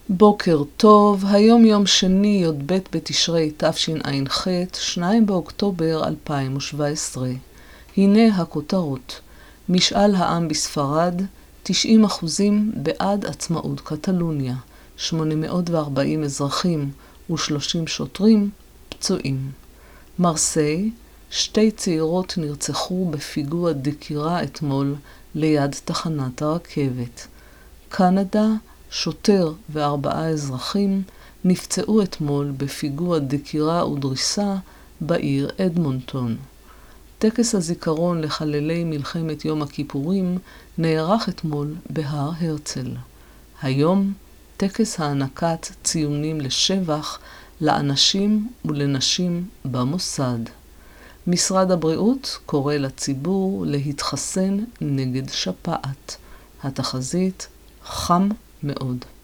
בוקר טוב, היום יום שני י"ב בתשרי תשע"ח, 2 באוקטובר 2017. הנה הכותרות. משאל העם בספרד, 90% בעד עצמאות קטלוניה, 840 אזרחים ו30 שוטרים פצועים. מרסיי, 2 צעירות נרצחו בפיגוע דקירה אתמול ליד תחנת הרכבת. קנדה, שוטר ו4 אזרחים נפצעו אתמול בפיגוע דקירה ודריסה בעיר אדמונטון. טקס הזיכרון לחללי מלחמת יום הכיפורים נערך אתמול בהר הרצל. היום טקס הענקת ציונים לשבח לאנשים ולנשים במוסד. משרד הבריאות קורא לציבור להתחסן נגד שפעת. התחזית חם מאוד.